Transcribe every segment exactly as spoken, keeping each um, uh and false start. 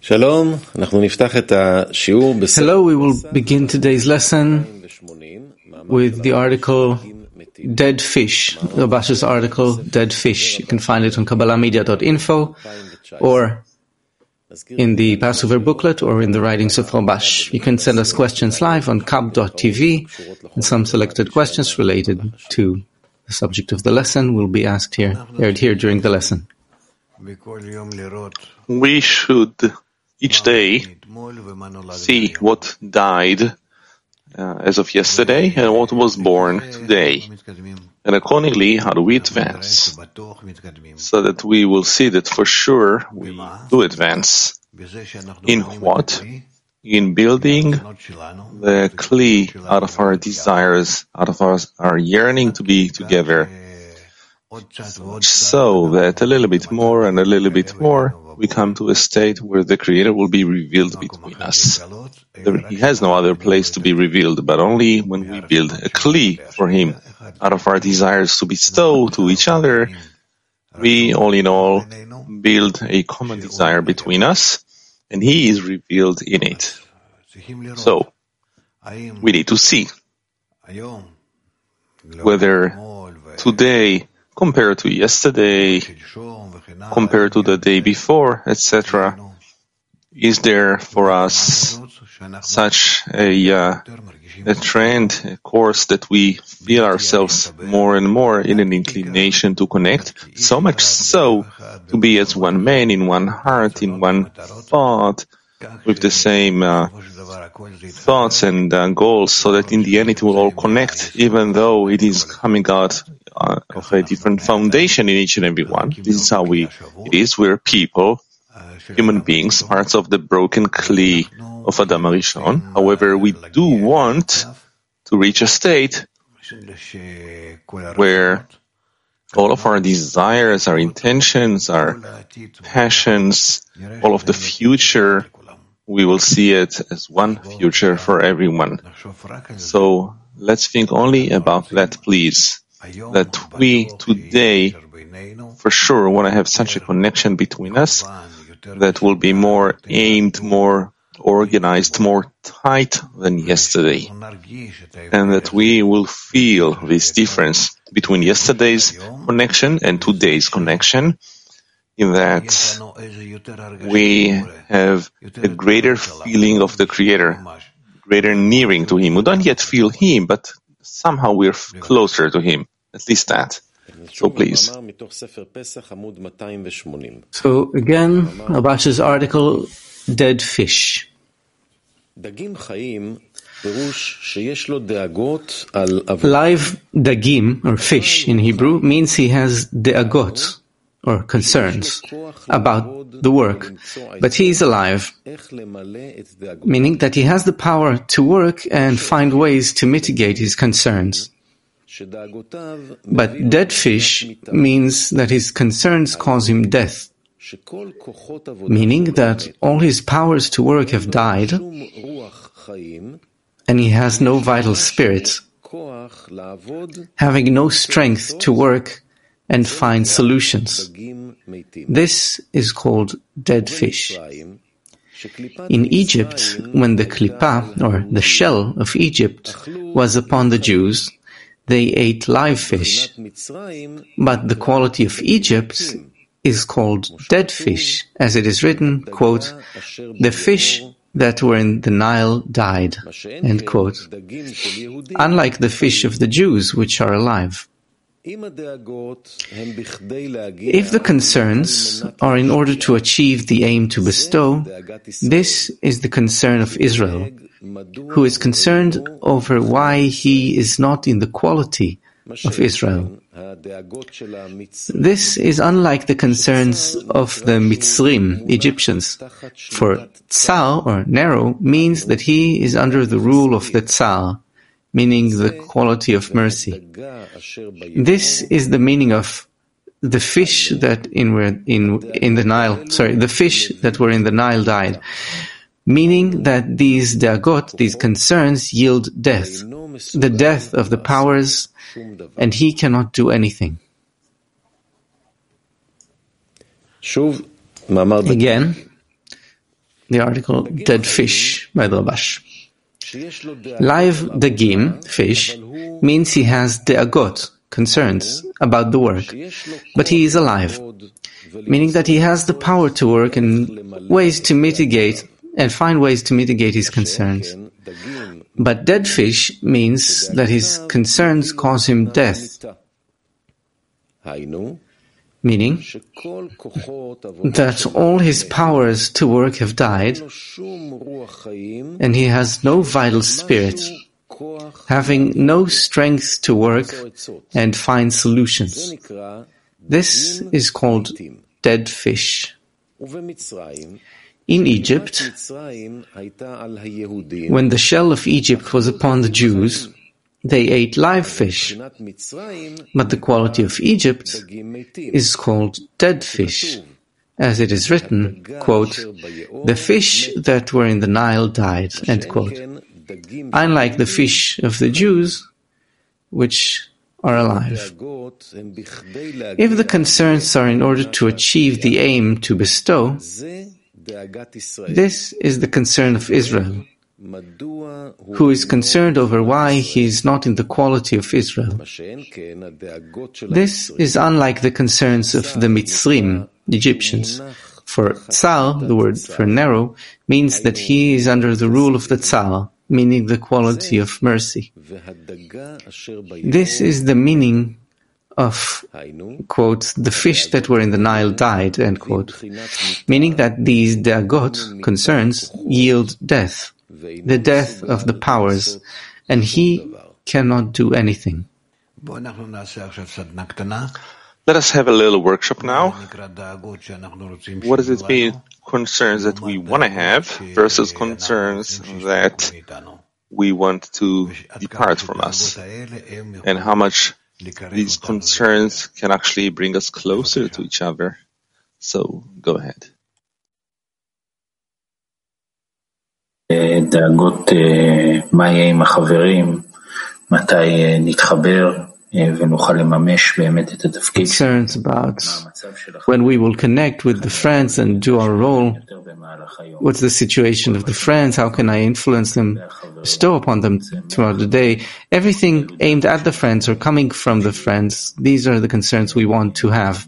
Hello, we will begin today's lesson with the article Dead Fish, Rabash's article Dead Fish. You can find it on kabbalah media dot info or in the Passover booklet or in the writings of Rabash. You can send us questions live on kab dot t v, and some selected questions related to the subject of the lesson will be asked here, aired here during the lesson. We should each day see what died uh, as of yesterday and what was born today. And accordingly, how do we advance? So that we will see that for sure we do advance. In what? In building the kli out of our desires, out of our, our yearning to be together. So that a little bit more and a little bit more we come to a state where the Creator will be revealed between us. There, he has no other place to be revealed, but only when we build a kli for Him out of our desires to bestow to each other. We, all in all, build a common desire between us, and He is revealed in it. So, we need to see whether today, compared to yesterday, compared to the day before, et cetera, is there for us such a, uh, a trend, a course that we feel ourselves more and more in an inclination to connect, so much so to be as one man, in one heart, in one thought, with the same uh, thoughts and uh, goals, so that in the end it will all connect, even though it is coming out uh, of a different foundation in each and every one. This is how we it is. We're people, human beings, parts of the broken kli of Adam HaRishon. However, we do want to reach a state where all of our desires, our intentions, our passions, all of the future, we will see it as one future for everyone. So let's think only about that, please. That we today, for sure, want to have such a connection between us that will be more aimed, more organized, more tight than yesterday. And that we will feel this difference between yesterday's connection and today's connection, in that we have a greater feeling of the Creator, greater nearing to Him. We don't yet feel Him, but somehow we're closer to Him. At least that. So please. So again, Rabash's article, Dead Fish. Live dagim, or fish in Hebrew, means he has de'agot, or concerns, about the work, but he is alive, meaning that he has the power to work and find ways to mitigate his concerns. But dead fish means that his concerns cause him death, meaning that all his powers to work have died, and he has no vital spirit, having no strength to work and find solutions. This is called dead fish. In Egypt, when the klipa, or the shell of Egypt, was upon the Jews, they ate live fish, but the quality of Egypt is called dead fish, as it is written, quote, "The fish that were in the Nile died," end quote, unlike the fish of the Jews, which are alive. If the concerns are in order to achieve the aim to bestow, this is the concern of Israel, who is concerned over why he is not in the quality of Israel. This is unlike the concerns of the Mitzrim, Egyptians, for Tsar, or narrow, means that he is under the rule of the Tsar, meaning the quality of mercy. This is the meaning of the fish that in in in the Nile, sorry, the fish that were in the Nile died, meaning that these deagot, these concerns, yield death, the death of the powers, and he cannot do anything. Again, the article Dead Fish by the Rabash. Live dagim, fish, means he has de'agot, concerns about the work, but he is alive, meaning that he has the power to work and ways to mitigate and find ways to mitigate his concerns. But dead fish means that his concerns cause him death, meaning that all his powers to work have died, and he has no vital spirit, having no strength to work and find solutions. This is called dead fish. In Egypt, when the shell of Egypt was upon the Jews, they ate live fish, but the quality of Egypt is called dead fish, as it is written, quote, "The fish that were in the Nile died," end quote. Unlike the fish of the Jews, which are alive. If the concerns are in order to achieve the aim to bestow, this is the concern of Israel, who is concerned over why he is not in the quality of Israel. This is unlike the concerns of the Mitzrim, the Egyptians. For Tsar, the word for narrow, means that he is under the rule of the Tsar, meaning the quality of mercy. This is the meaning of, quote, "the fish that were in the Nile died," end quote, meaning that these de'agot, concerns, yield death, the death of the powers, and he cannot do anything. Let us have a little workshop now. What does it mean, concerns that we want to have versus concerns that we want to depart from us? And how much these concerns can actually bring us closer to each other. So, go ahead. דאגות מה יהיה עם החברים, מתי נתחבר ונוכל לממש באמת את התפקיד. Concerns about when we will connect with the friends and do our role. What's the situation of the friends? How can I influence them, bestow upon them throughout the day? Everything aimed at the friends or coming from the friends, these are the concerns we want to have.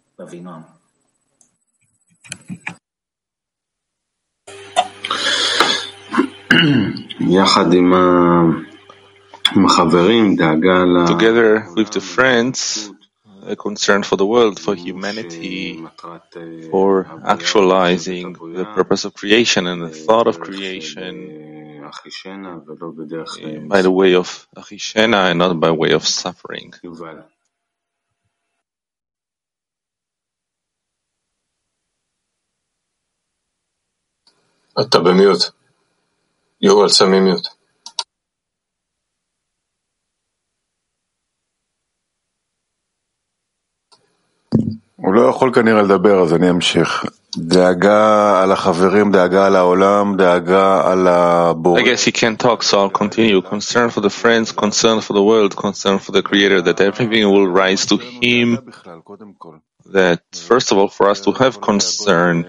Together with the friends, a concern for the world, for humanity, for actualizing the purpose of creation and the thought of creation by the way of achishena and not by way of suffering. אתה במיוט. יובל, שמי מיוט. הוא לא יכול כנראה לדבר, אז אני אמשיך. דאגה על החברים, דאגה על העולם, דאגה על הבורא. I guess he can't talk, so I'll continue. Concern for the friends, concern for the world, concern for the Creator, that everything will rise to Him. That, first of all, for us to have concern,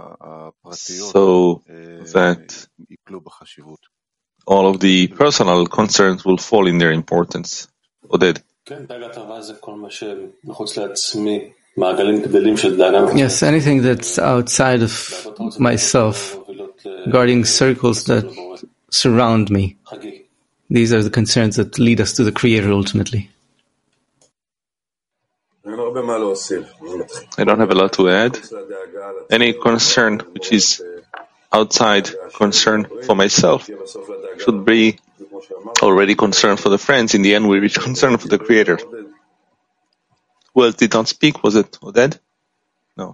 so that all of the personal concerns will fall in their importance. Oded. Yes, anything that's outside of myself, regarding circles that surround me. These are the concerns that lead us to the Creator ultimately. I don't have a lot to add. Any concern which is outside concern for myself should be already concern for the friends. In the end, we reach concern for the Creator. Who else did not speak? Was it Oded? No.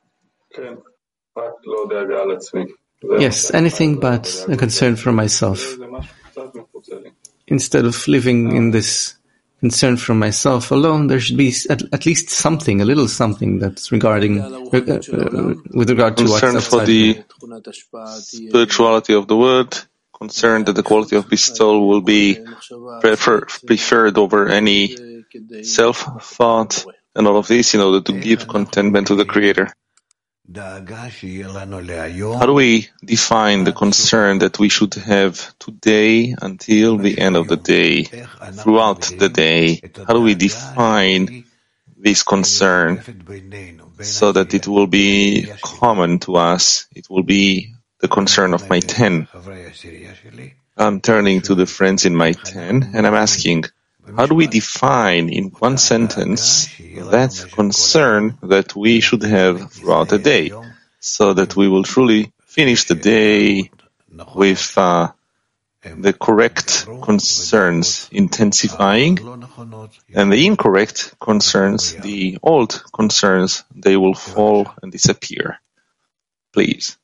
Yes, anything but a concern for myself. Instead of living in this concern for myself alone, there should be at, at least something, a little something that's regarding, uh, uh, with regard to concern what's for the spirituality of the word, concerned that the quality of bestowal will be prefer, preferred over any self-thought and all of this in order to give contentment to the Creator. How do we define the concern that we should have today until the end of the day, throughout the day? How do we define this concern so that it will be common to us? It will be the concern of my ten. I'm turning to the friends in my ten and I'm asking, how do we define in one sentence that concern that we should have throughout the day, so that we will truly finish the day with uh, the correct concerns intensifying, and the incorrect concerns, the old concerns, they will fall and disappear? Please.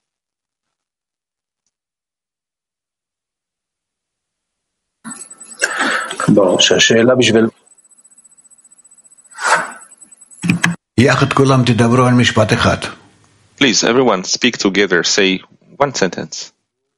Please, everyone, speak together. Say one sentence.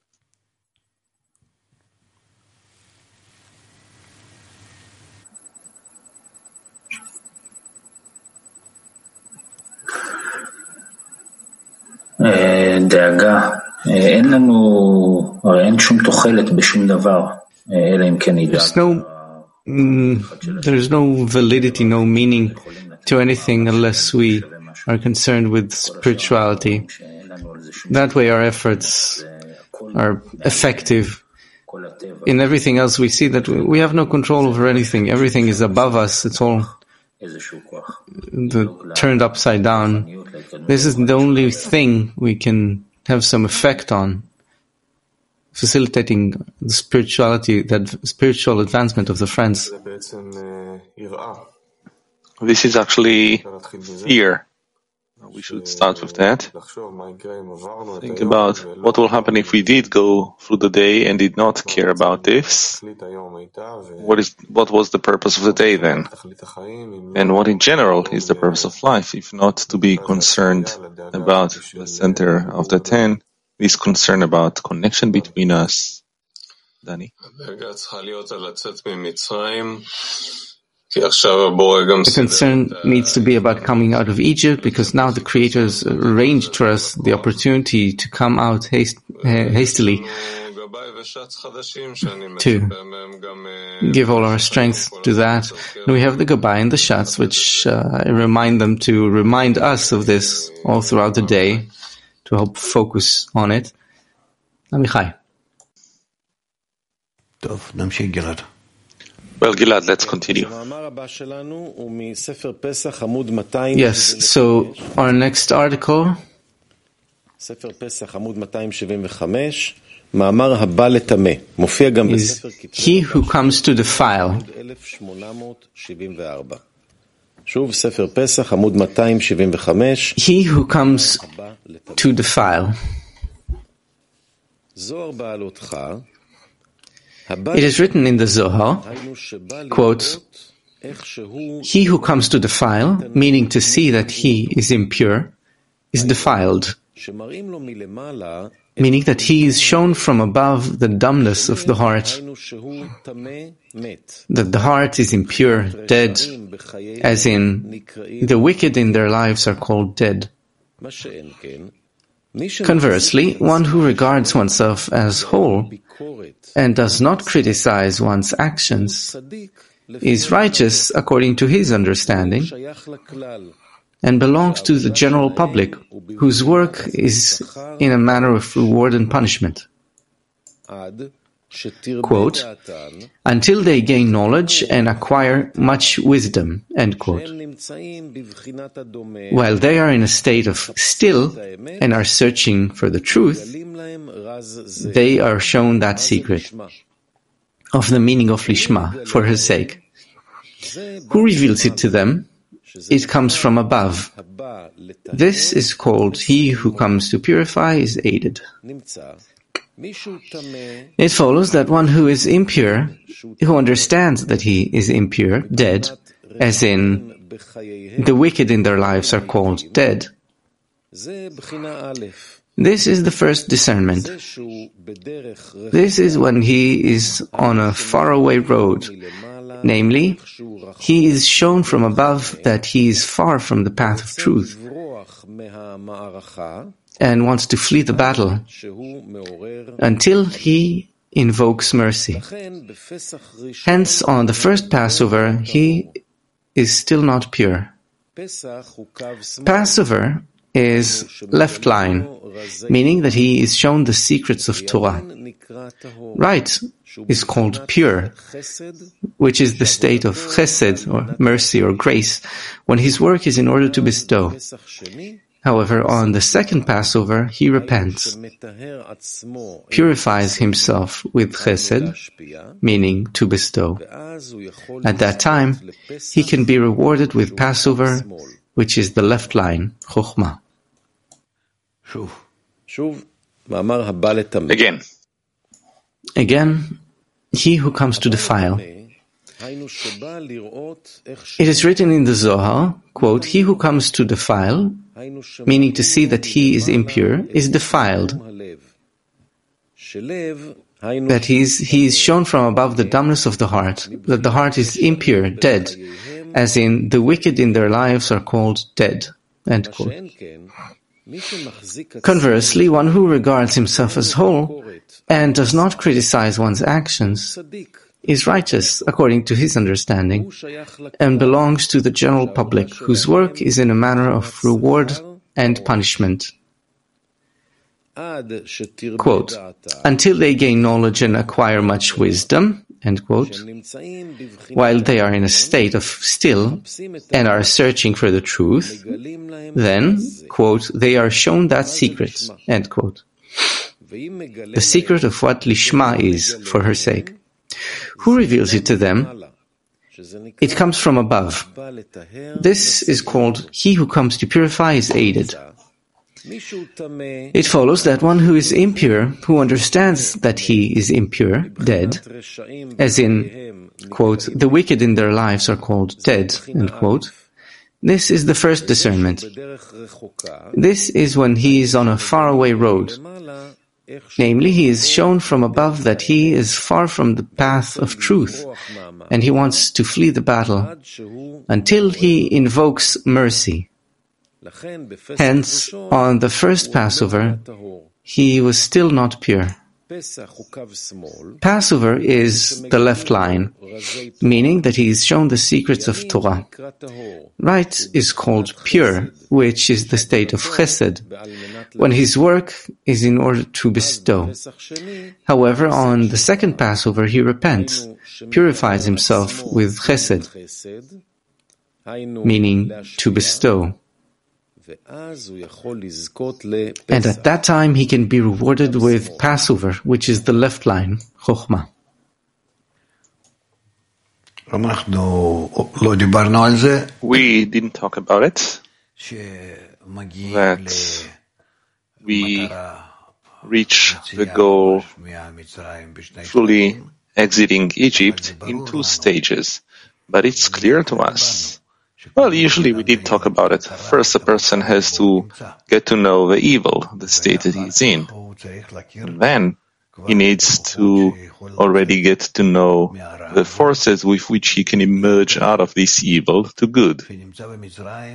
דאגה, אין לנו, הרי אין שום תוחלת בשום דבר, אלא אם כן נדאג. There's no, mm, there's no validity, no meaning to anything unless we are concerned with spirituality. That way our efforts are effective. In everything else we see that we have no control over anything. Everything is above us. It's all the, turned upside down. This is the only thing we can have some effect on, facilitating the spirituality, that spiritual advancement of the friends. This is actually fear. We should start with that. Think about what will happen if we did go through the day and did not care about this. What is, what was the purpose of the day then? And what in general is the purpose of life, if not to be concerned about the center of the ten, this concern about connection between us? Danny? The concern needs to be about coming out of Egypt, because now the Creator has arranged for us the opportunity to come out haste, uh, hastily, to give all our strength to that. And we have the Gabbai and the Shatz, which uh, remind them to remind us of this all throughout the day, to help focus on it. Amichai. Well, Gilad, let's continue. Yes, so our next article is He Who Comes to Defile. He Who Comes to Defile. It is written in the Zohar, quote, He who comes to defile, meaning to see that he is impure, is defiled, meaning that he is shown from above the dumbness of the heart, that the heart is impure, dead, as in, the wicked in their lives are called dead. Conversely, one who regards oneself as whole and does not criticize one's actions is righteous according to his understanding and belongs to the general public, whose work is in a manner of reward and punishment. Quote, until they gain knowledge and acquire much wisdom, end quote. While they are in a state of still and are searching for the truth, they are shown that secret of the meaning of Lishma, for his sake. Who reveals it to them? It comes from above. This is called He who comes to purify is aided. It follows that one who is impure, who understands that he is impure, dead, as in, the wicked in their lives are called dead. This is the first discernment. This is when he is on a faraway road, namely, he is shown from above that he is far from the path of truth, and wants to flee the battle until he invokes mercy. Hence, on the first Passover, he is still not pure. Passover is left line, meaning that he is shown the secrets of Torah. Right is called pure, which is the state of chesed, or mercy, or grace, when his work is in order to bestow. However, on the second Passover, he repents, purifies himself with chesed, meaning to bestow. At that time, he can be rewarded with Passover, which is the left line, chokhmah. Again. Again, he who comes to defile. It is written in the Zohar, quote, he who comes to defile, meaning to see that he is impure, is defiled. That he is, he is shown from above the dumbness of the heart, that the heart is impure, dead, as in the wicked in their lives are called dead. End quote. Conversely, one who regards himself as whole and does not criticize one's actions is righteous according to his understanding and belongs to the general public, whose work is in a manner of reward and punishment. Quote, until they gain knowledge and acquire much wisdom, end quote, while they are in a state of still and are searching for the truth, then, quote, they are shown that secret, end quote. The secret of what Lishma is, for her sake. Who reveals it to them? It comes from above. This is called, he who comes to purify is aided. It follows that one who is impure, who understands that he is impure, dead, as in, quote, the wicked in their lives are called dead, end quote. This is the first discernment. This is when he is on a faraway road. Namely, he is shown from above that he is far from the path of truth, and he wants to flee the battle until he invokes mercy. Hence, on the first Passover, he was still not pure. Passover is the left line, meaning that he is shown the secrets of Torah. Right is called pure, which is the state of chesed, when his work is in order to bestow. However, on the second Passover he repents, purifies himself with chesed, meaning to bestow. And at that time he can be rewarded with Passover, which is the left line, chokhmah. We didn't talk about it, that we reach the goal fully exiting Egypt in two stages, but it's clear to us. Well, usually we did talk about it. First, a person has to get to know the evil, the state that he's in. And then he needs to already get to know the forces with which he can emerge out of this evil to good. When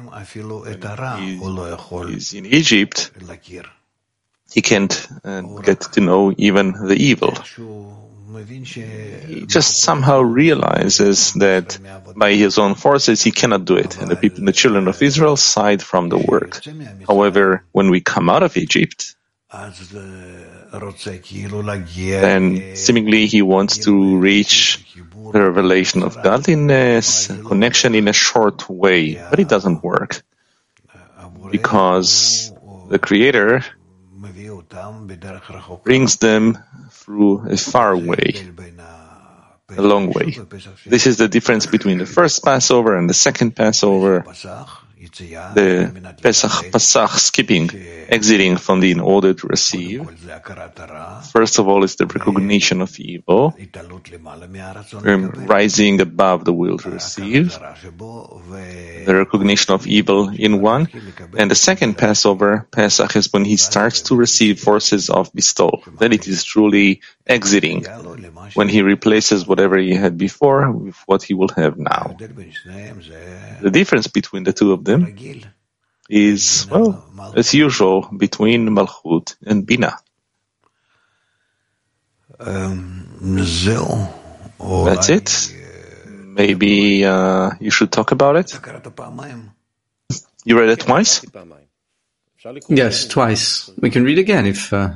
he's in Egypt, he can't uh, get to know even the evil. He just somehow realizes that by his own forces he cannot do it, and the people, the children of Israel, side from the work. However, when we come out of Egypt, then seemingly he wants to reach the revelation of godliness, connection in a short way, but it doesn't work because the Creator brings them through a far way, a long way. This is the difference between the first Passover and the second Passover. The Pesach, Pesach skipping, exiting from the in order to receive. First of all, is the recognition of evil, um, rising above the will to receive, the recognition of evil in one. And the second Passover, Pesach, is when he starts to receive forces of bestowal. Then it is truly exiting, when he replaces whatever he had before with what he will have now. The difference between the two of them is, well, as usual, between Malchut and Bina. That's it. Maybe uh, you should talk about it. You read it twice? Yes, twice. We can read again if... Uh...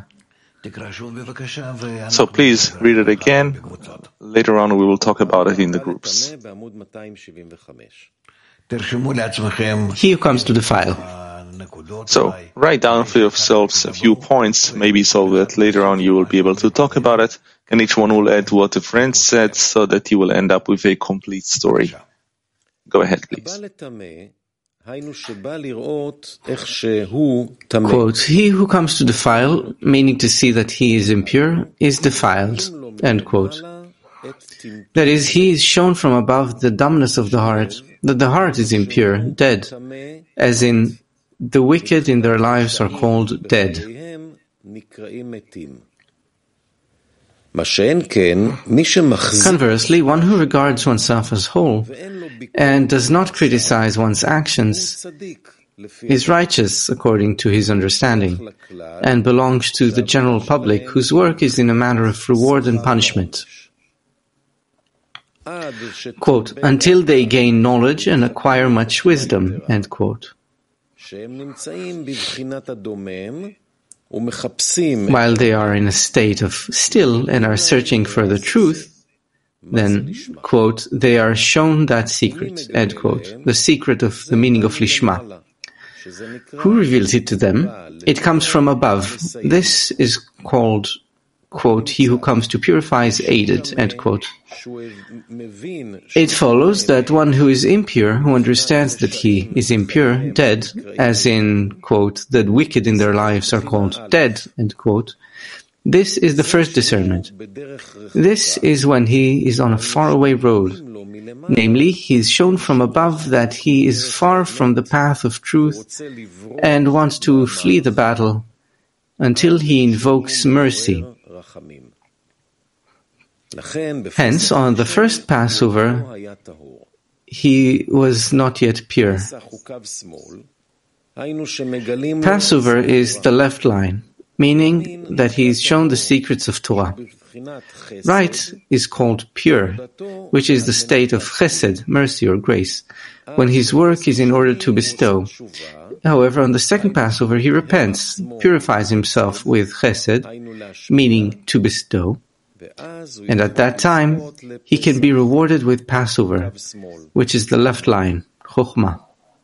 So please read it again. Later on we will talk about it in the groups. He who comes to the file. So write down for yourselves a few points, maybe so that later on you will be able to talk about it, and each one will add what a friend said so that you will end up with a complete story. Go ahead, please. Quote, he who comes to defile, meaning to see that he is impure, is defiled. End quote. That is, he is shown from above the dumbness of the heart, that the heart is impure, dead, as in, the wicked in their lives are called dead. Conversely, one who regards oneself as whole and does not criticize one's actions is righteous according to his understanding and belongs to the general public whose work is in a manner of reward and punishment. Quote, until they gain knowledge and acquire much wisdom, end quote. While they are in a state of still and are searching for the truth, then, quote, they are shown that secret, end quote, the secret of the meaning of Lishma. Who reveals it to them? It comes from above. This is called, quote, he who comes to purify is aided, end quote. It follows that one who is impure, who understands that he is impure, dead, as in, quote, the wicked in their lives are called dead, end quote, this is the first discernment. This is when he is on a faraway road. Namely, he is shown from above that he is far from the path of truth and wants to flee the battle until he invokes mercy. Hence, on the first Passover, he was not yet pure. Passover is the left line, meaning that he is shown the secrets of Torah. Right is called pure, which is the state of chesed, mercy or grace, when his work is in order to bestow. However, on the second Passover, he repents, purifies himself with chesed, meaning to bestow, and at that time, he can be rewarded with Passover, which is the left line, chokhmah.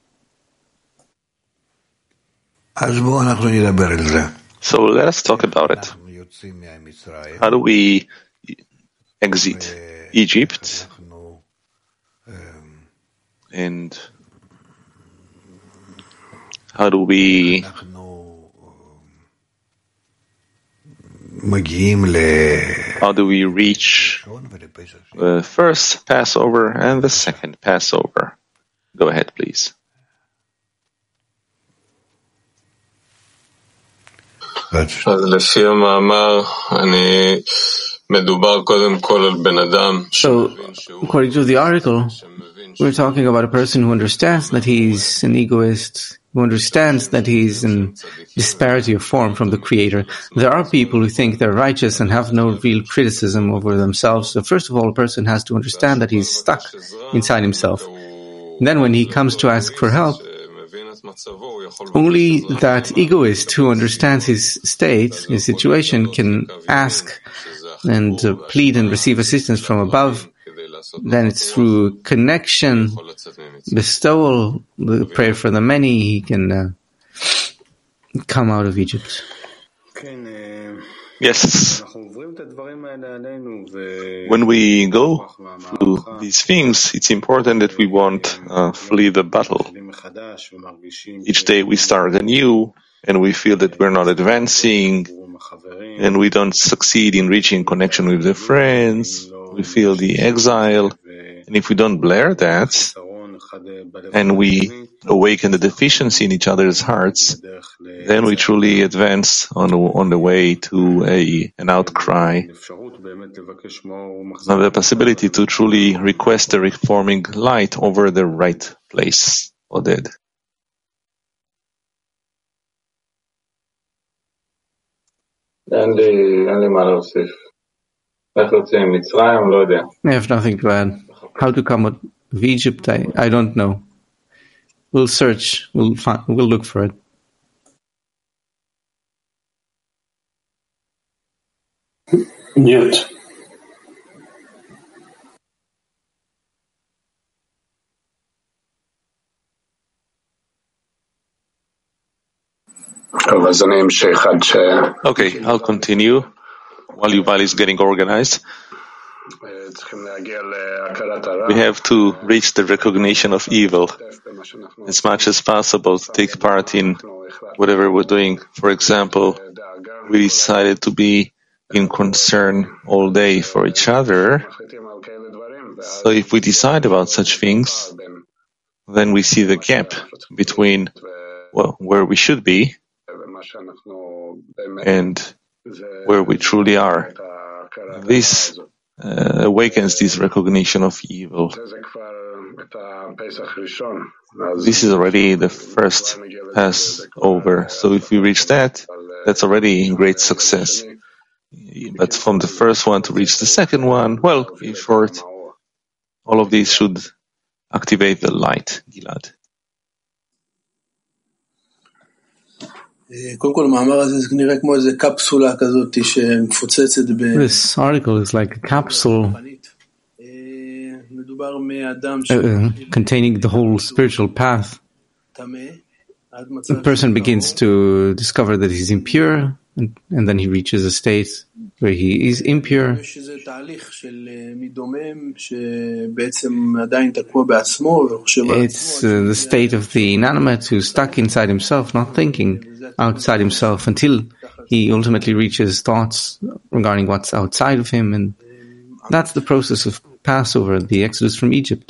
So let us talk about it. How do we exit Egypt? And how do we how do we reach the first Passover and the second Passover? Go ahead, please. אז לפי המאמר, אני מדובר קודם כל על בן אדם. So, according to the article, we're talking about a person who understands that he's an egoist, who understands that he's in disparity of form from the Creator. There are people who think they're righteous and have no real criticism over themselves. So first of all, a person has to understand that he's stuck inside himself. And then when he comes to ask for help, only that egoist who understands his state, his situation, can ask and uh, plead and receive assistance from above. Then it's through connection, bestowal, the prayer for the many, he can uh, come out of Egypt. Yes. When we go through these things, it's important that we won't uh, flee the battle. Each day we start anew, and we feel that we're not advancing, and we don't succeed in reaching connection with the friends. We feel the exile, and if we don't blare that, and we awaken the deficiency in each other's hearts, then we truly advance on the, on the way to a an outcry, now the possibility to truly request the reforming light over the right place, Oded. אין לי, אין לי מה להוסיף. איך יוצאים ממצרים? לא יודע. I have nothing to add. How to come out of Egypt? I, I don't know. We'll search. We'll find. We'll look for it. Mute. Okay, I'll continue while Yuval is getting organized. We have to reach the recognition of evil as much as possible to take part in whatever we're doing. For example, we decided to be in concern all day for each other. So if we decide about such things, then we see the gap between, well, where we should be and where we truly are. This uh, awakens this recognition of evil. This is already the first Passover. So if we reach that, that's already great success. But from the first one to reach the second one, well, in short, all of these should activate the light, Gilad. This article is like a capsule uh, containing the whole spiritual path. The person begins to discover that he's impure, and, and then he reaches a state where he is impure. It's uh, the state of the inanimate who's stuck inside himself, not thinking outside himself, until he ultimately reaches thoughts regarding what's outside of him. And that's the process of Passover, the exodus from Egypt.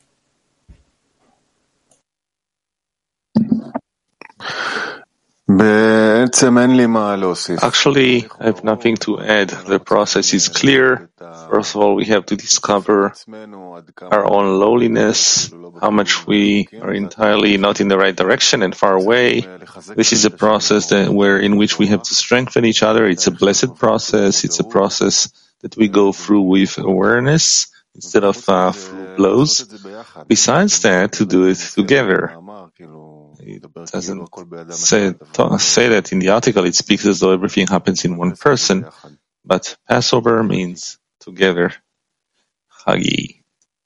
Actually, I have nothing to add. The process is clear. First of all, we have to discover our own lowliness, how much we are entirely not in the right direction and far away. This is a process that where in which we have to strengthen each other. It's a blessed process. It's a process that we go through with awareness instead of uh, through blows. Besides that, to do it together. It doesn't say, say that in the article. It speaks as though everything happens in one person, but Passover means together. Chagi.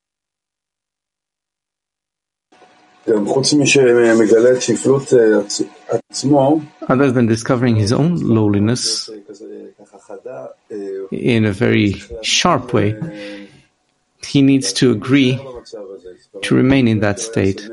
Other than discovering his own lowliness in a very sharp way, he needs to agree to remain in that state.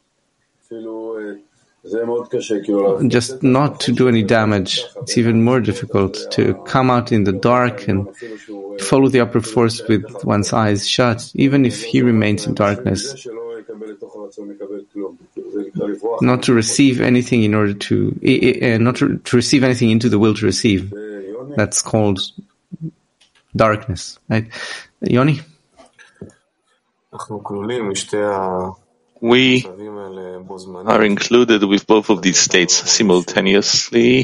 Just not to do any damage. It's even more difficult to come out in the dark and follow the upper force with one's eyes shut, even if he remains in darkness. Not to receive anything in order to, uh, not to, to receive anything into the will to receive. That's called darkness, right? Yoni? We are included with both of these states simultaneously.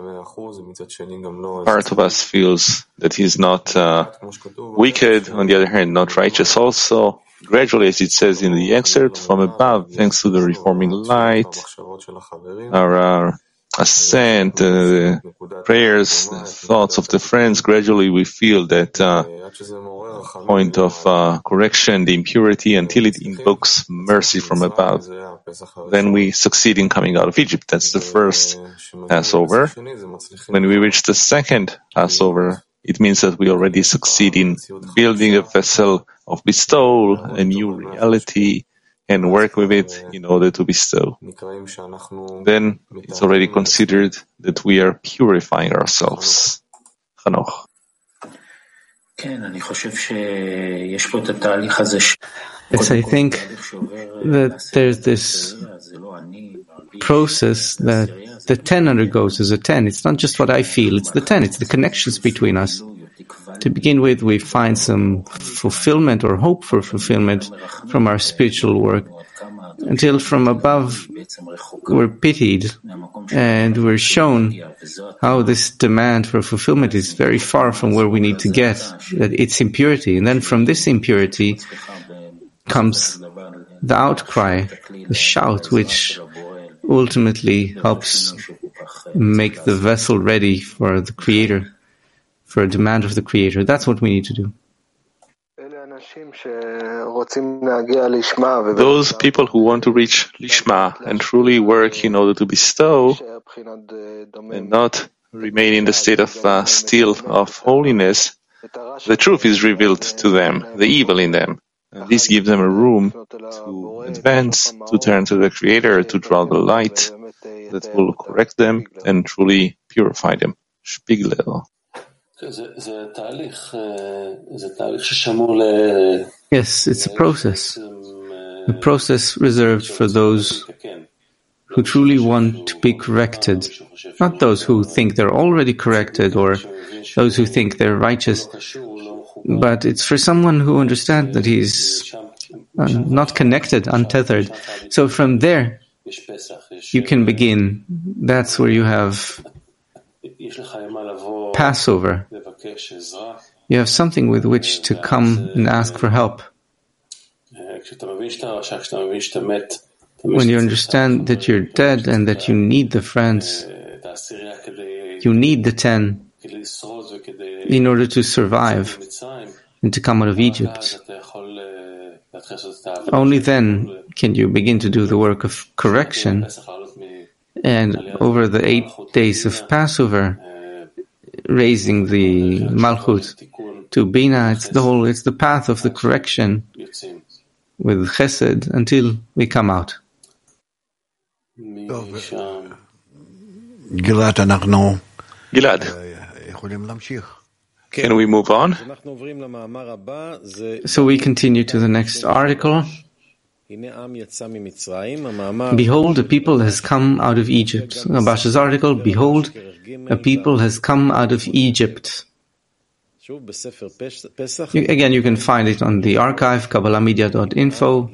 Part of us feels that he's not uh, wicked, on the other hand, not righteous also. Gradually, as it says in the excerpt from above, thanks to the reforming light, our, our ascent, uh, prayers, the thoughts of the friends, gradually we feel that uh, point of uh, correction, the impurity, until it invokes mercy from above. Then we succeed in coming out of Egypt. That's the first Passover. When we reach the second Passover, it means that we already succeed in building a vessel of bestowal, a new reality, and work with it in order to bestow. Then it's already considered that we are purifying ourselves. Hanoch. Yes, I think that there's this process that the ten undergoes as a ten. It's not just what I feel, it's the ten, it's the connections between us. To begin with, we find some fulfillment or hope for fulfillment from our spiritual work. until from above we're pitied and we're shown how this demand for fulfillment is very far from where we need to get, that it's impurity. And then from this impurity comes the outcry, the shout, which ultimately helps make the vessel ready for the Creator, for a demand of the Creator. That's what we need to do. Those people who want to reach Lishma and truly work in order to bestow and not remain in the state of uh, still of holiness, the truth is revealed to them, the evil in them. And this gives them a room to advance, to turn to the Creator, to draw the light that will correct them and truly purify them. Spiegel. Yes, it's a process. A process reserved for those who truly want to be corrected, not those who think they're already corrected or those who think they're righteous, but it's for someone who understands that he's uh, not connected, untethered. So from there, you can begin. That's where you have Passover. You have something with which to come and ask for help. When you understand that you're dead and that you need the friends, you need the ten in order to survive and to come out of Egypt. Only then can you begin to do the work of correction. And over the eight days of Passover, raising the Malchut to Bina, it's the whole, it's the path of the correction with Chesed until we come out. Gilad, can we move on? So we continue to the next article. Behold, a people has come out of Egypt. Abash's article, Behold, a people has come out of Egypt. You, again, you can find it on the archive, kabbalah media dot info.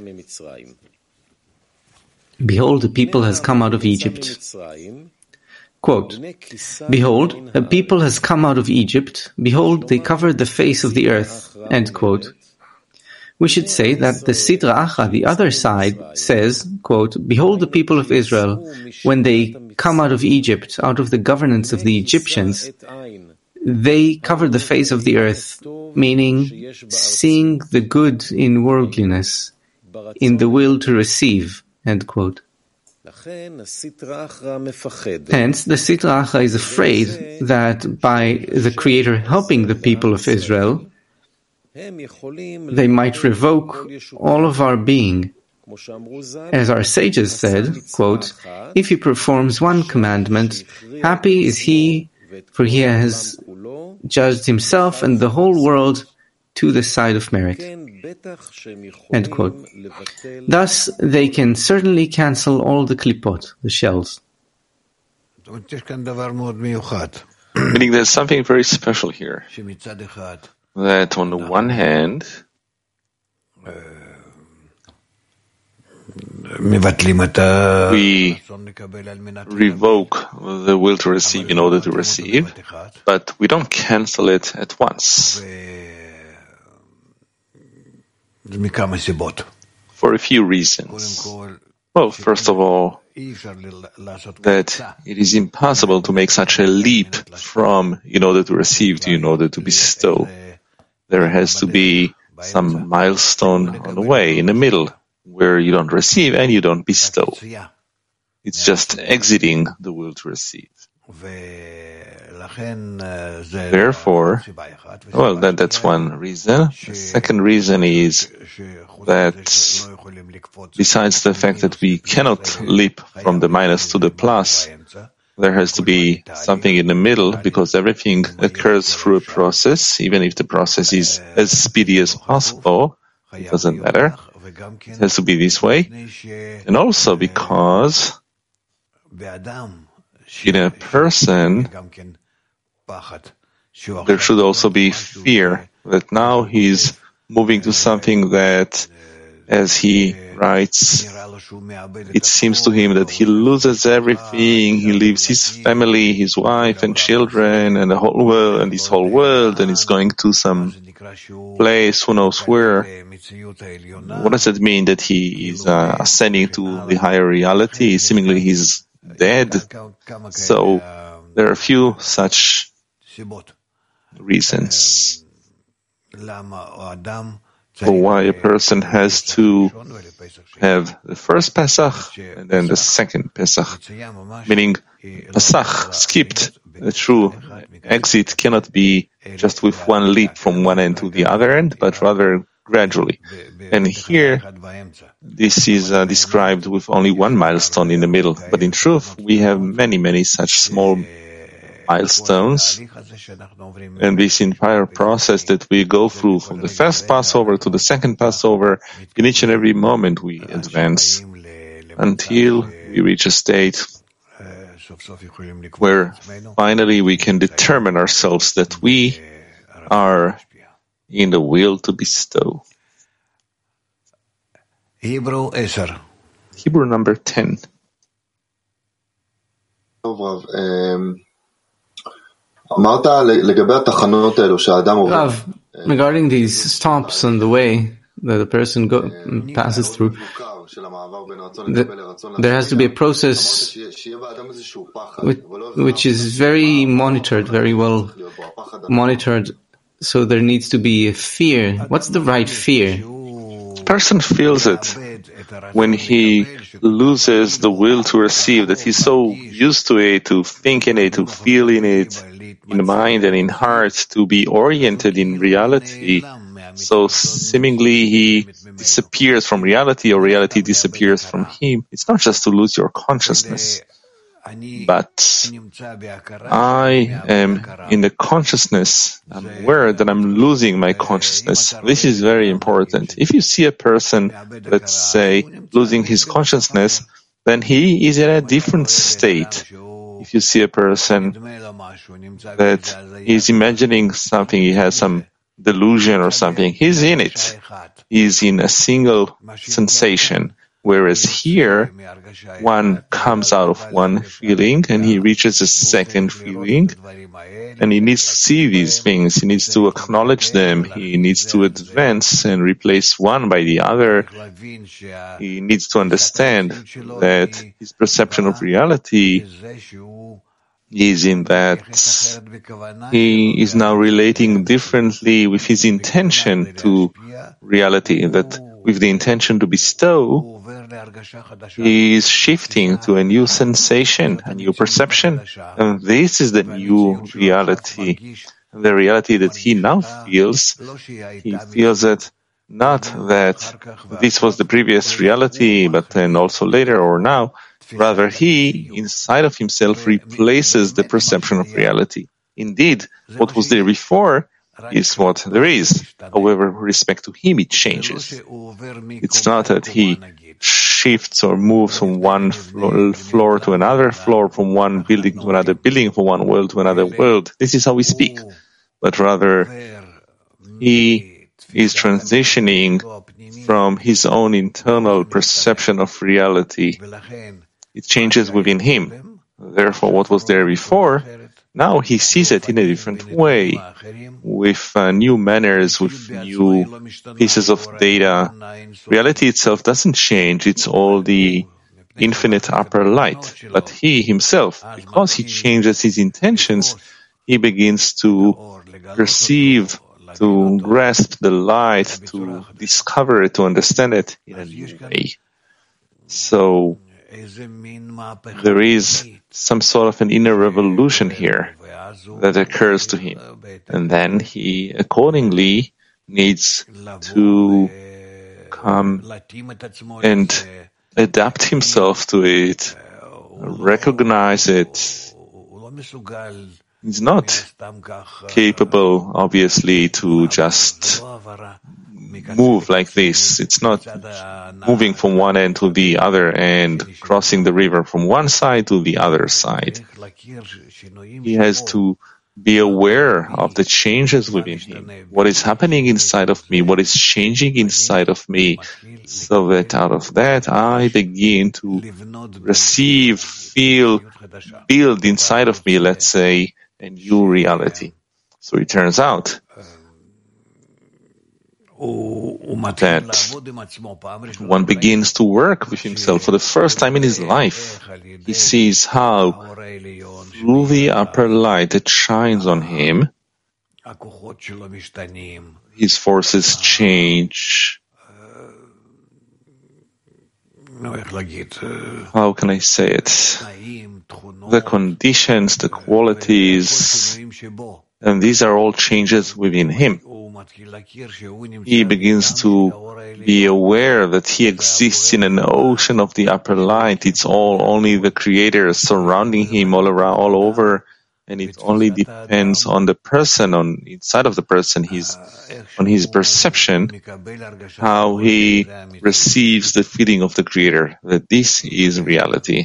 Behold, a people has come out of Egypt. Quote, Behold, a people has come out of Egypt. Behold, they covered the face of the earth. End quote. We should say that the Sidra Achra, the other side, says, quote, Behold the people of Israel, when they come out of Egypt, out of the governance of the Egyptians, they covered the face of the earth, meaning seeing the good in worldliness, in the will to receive, end quote. Hence, the Sidra Achra is afraid that by the Creator helping the people of Israel, they might revoke all of our being. As our sages said, quote, If he performs one commandment, happy is he, for he has judged himself and the whole world to the side of merit. End quote. Thus, they can certainly cancel all the klipot, the shells. Meaning there's something very special here. That on the one hand, we revoke the will to receive in order to receive, but we don't cancel it at once. For a few reasons. Well, first of all, that it is impossible to make such a leap from in order to receive to in order to bestow. There has to be some milestone on the way, in the middle, where you don't receive and you don't bestow. It's just exiting the will to receive. Therefore, well, that, that's one reason. The second reason is that besides the fact that we cannot leap from the minus to the plus, there has to be something in the middle, because everything occurs through a process, even if the process is as speedy as possible, it doesn't matter. It has to be this way. And also because in a person, there should also be fear that now he's moving to something that as he writes, it seems to him that he loses everything. He leaves his family, his wife and children, and the whole world, and his whole world, and he's going to some place, who knows where. What does it mean that he is uh, ascending to the higher reality? Seemingly he's dead. So there are a few such reasons for why a person has to have the first Pesach and then the second Pesach, meaning Pesach skipped. The true exit cannot be just with one leap from one end to the other end, but rather gradually. And here, this is uh, described with only one milestone in the middle. But in truth, we have many, many such small milestones, and this entire process that we go through from the first Passover to the second Passover, in each and every moment we advance until we reach a state where finally we can determine ourselves that we are in the will to bestow. Hebrew ten. Hebrew number ten. Rav, regarding these stops on the way that the person go, passes through, the, there has to be a process which, which is very monitored, very well monitored, so there needs to be a fear. What's the right fear? The person feels it when he loses the will to receive, that he's so used to it, to thinking it, to feeling it in mind and in heart, to be oriented in reality. So seemingly he disappears from reality, or reality disappears from him. It's not just to lose your consciousness, but I am in the consciousness. I'm aware that I'm losing my consciousness. This is very important. If you see a person, let's say, losing his consciousness, then he is in a different state. If you see a person that is imagining something, he has some delusion or something, he's in it. He's in a single sensation. Whereas here, one comes out of one feeling and he reaches a second feeling, and he needs to see these things, he needs to acknowledge them, he needs to advance and replace one by the other. He needs to understand that his perception of reality is in that he is now relating differently with his intention to reality, that with the intention to bestow, he is shifting to a new sensation, a new perception, and this is the new reality. The reality that he now feels, he feels it not that this was the previous reality, but then also later or now. Rather, he, inside of himself, replaces the perception of reality. Indeed, what was there before is what there is. However, with respect to him, it changes. It's not that he shifts or moves from one floor, floor to another floor, from one building to another building, from one world to another world. This is how we speak. But rather, he is transitioning from his own internal perception of reality. It changes within him. Therefore, what was there before, now he sees it in a different way, with uh, new manners, with new pieces of data. Reality itself doesn't change, it's all the infinite upper light. But he himself, because he changes his intentions, he begins to perceive, to grasp the light, to discover it, to understand it in a new way. So there is some sort of an inner revolution here that occurs to him. And then he accordingly needs to come and adapt himself to it, recognize it. He's not capable, obviously, to just move like this. It's not moving from one end to the other and crossing the river from one side to the other side. He has to be aware of the changes within him, what is happening inside of me, what is changing inside of me, so that out of that I begin to receive, feel, build inside of me, let's say, a new reality. So it turns out that one begins to work with himself for the first time in his life. He sees how, through the upper light that shines on him, his forces change. How can I say it? The conditions, the qualities, and these are all changes within him. He begins to be aware that he exists in an ocean of the upper light. It's all only the Creator surrounding him all around, all over, and it only depends on the person, on inside of the person, his, on his perception, how he receives the feeling of the Creator, that this is reality.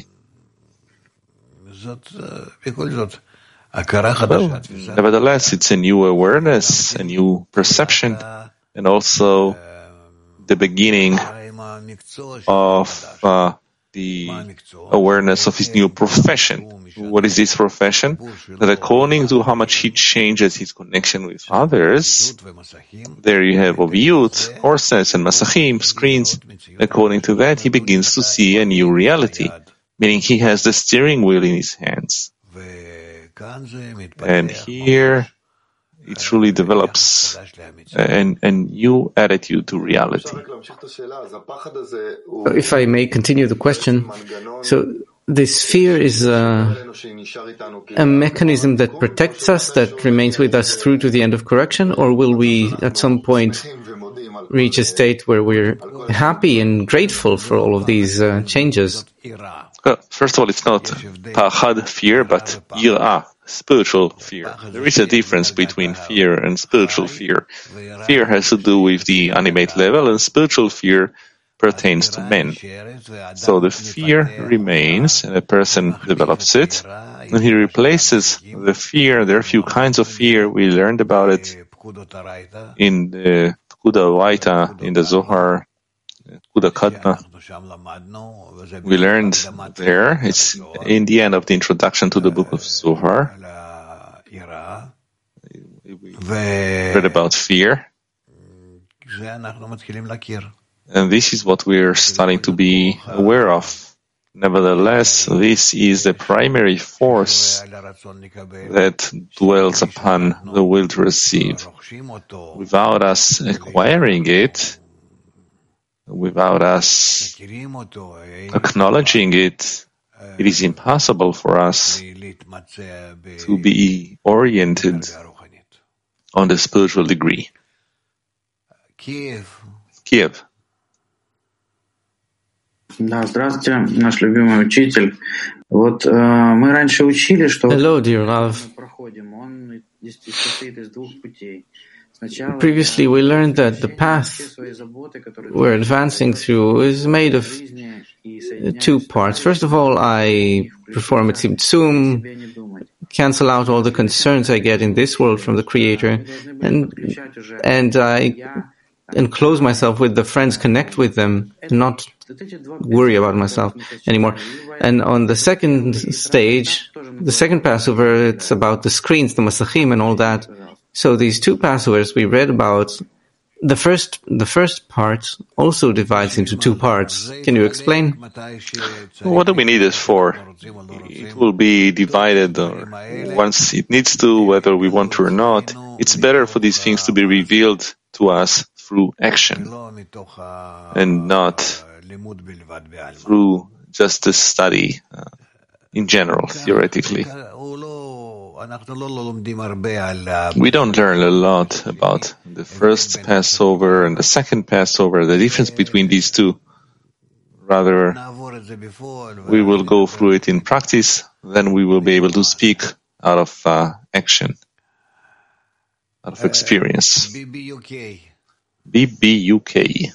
Well, nevertheless, it's a new awareness, a new perception, and also the beginning of uh, the awareness of his new profession. What is this profession? That according to how much he changes his connection with others, there you have Oviyut, courses, and Masachim, screens. According to that, he begins to see a new reality, meaning he has the steering wheel in his hands. And here, it truly develops a, a new attitude to reality. If I may continue the question, so this fear is a, a mechanism that protects us, that remains with us through to the end of correction, or will we at some point reach a state where we're happy and grateful for all of these uh, changes? Well, first of all, it's not pachad, fear, but yirah, spiritual fear. There is a difference between fear and spiritual fear. Fear has to do with the animate level, and spiritual fear pertains to men. So the fear remains, and a person develops it, and he replaces the fear. There are a few kinds of fear. We learned about it in the Pekuda Oraita, in the Zohar, Pekuda Kadna. We learned there, it's in the end of the introduction to the book of Zohar. We read about fear. And this is what we're starting to be aware of. Nevertheless, this is the primary force that dwells upon the will to receive. Without us acquiring it, without us acknowledging it, it is impossible for us to be oriented on the spiritual degree. Kiev. Да, здравствуйте, наш любимый учитель. Вот э, мы раньше учили, что Hello, dear love. проходим, он состоит из двух путей. Previously, we learned that the path we're advancing through is made of two parts. First of all, I perform a tzimtzum, cancel out all the concerns I get in this world from the Creator, and and I enclose myself with the friends, connect with them, and not worry about myself anymore. And on the second stage, the second Passover, it's about the screens, the masachim, and all that. So these two Passovers we read about, the first the first part also divides into two parts. Can you explain? What do we need it for? It will be divided or once it needs to, whether we want to or not. It's better for these things to be revealed to us through action and not through just the study uh, in general, theoretically. We don't learn a lot about the first Passover and the second Passover, the difference between these two. Rather, we will go through it in practice, then we will be able to speak out of uh, action, out of experience. B B U K.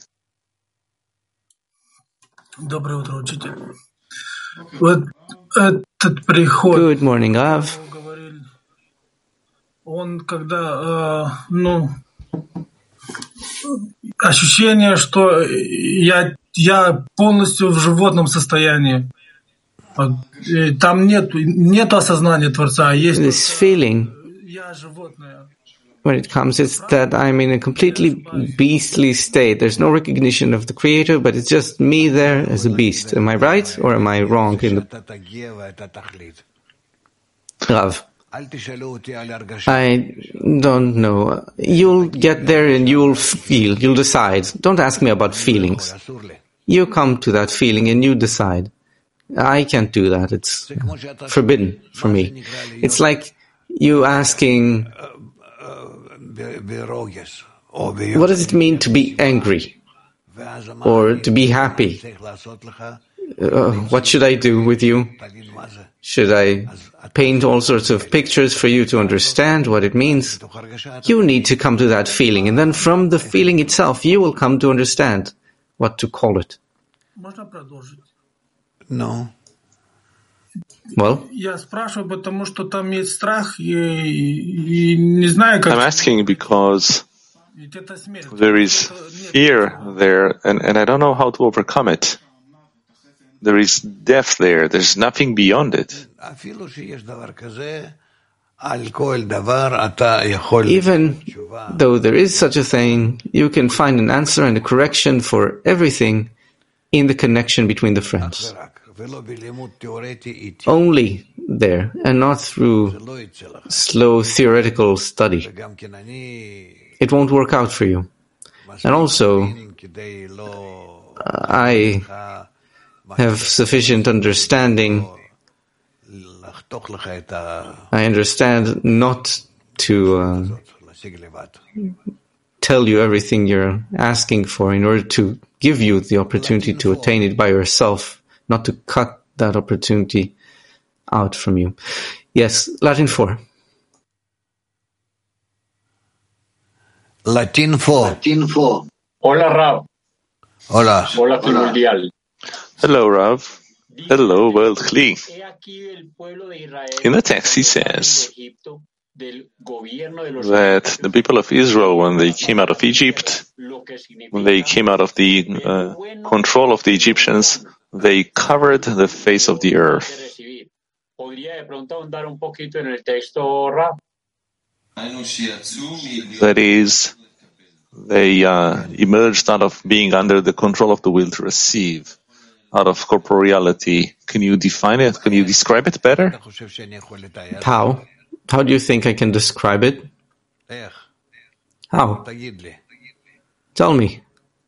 Доброе утро, учитель. Вот этот приход. Good morning, Av. он когда, ну, ощущение, что я, я полностью в животном состоянии. Там нет, нет осознания Творца, а есть This feeling, я животное. when it comes, it's that I'm in a completely beastly state. There's no recognition of the Creator, but it's just me there as a beast. Am I right or am I wrong in the... Rav, I don't know. You'll get there and you'll feel, you'll decide. Don't ask me about feelings. You come to that feeling and you decide. I can't do that. It's forbidden for me. It's like you asking, what does it mean to be angry or to be happy? Uh, what should I do with you? Should I paint all sorts of pictures for you to understand what it means? You need to come to that feeling, and then from the feeling itself, you will come to understand what to call it. No. Well, I'm asking because there is fear there, and, and I don't know how to overcome it. There is death there. There's nothing beyond it. Even though there is such a thing, you can find an answer and a correction for everything in the connection between the friends. Only there, and not through slow theoretical study. It won't work out for you. And also, I have sufficient understanding. I understand not to uh, tell you everything you're asking for in order to give you the opportunity to attain it by yourself, not to cut that opportunity out from you. Yes, Latin four. Latin four. Latin four. Hola, Rav. Hola. Hola, Primordial. Hello, Rav. Hello, World Kli. In the text, he says that the people of Israel, when they came out of Egypt, when they came out of the uh, control of the Egyptians, they covered the face of the earth. That is, they uh, emerged out of being under the control of the will to receive, out of corporeality. Can you define it? Can you describe it better? How? How do you think I can describe it? How? Tell me.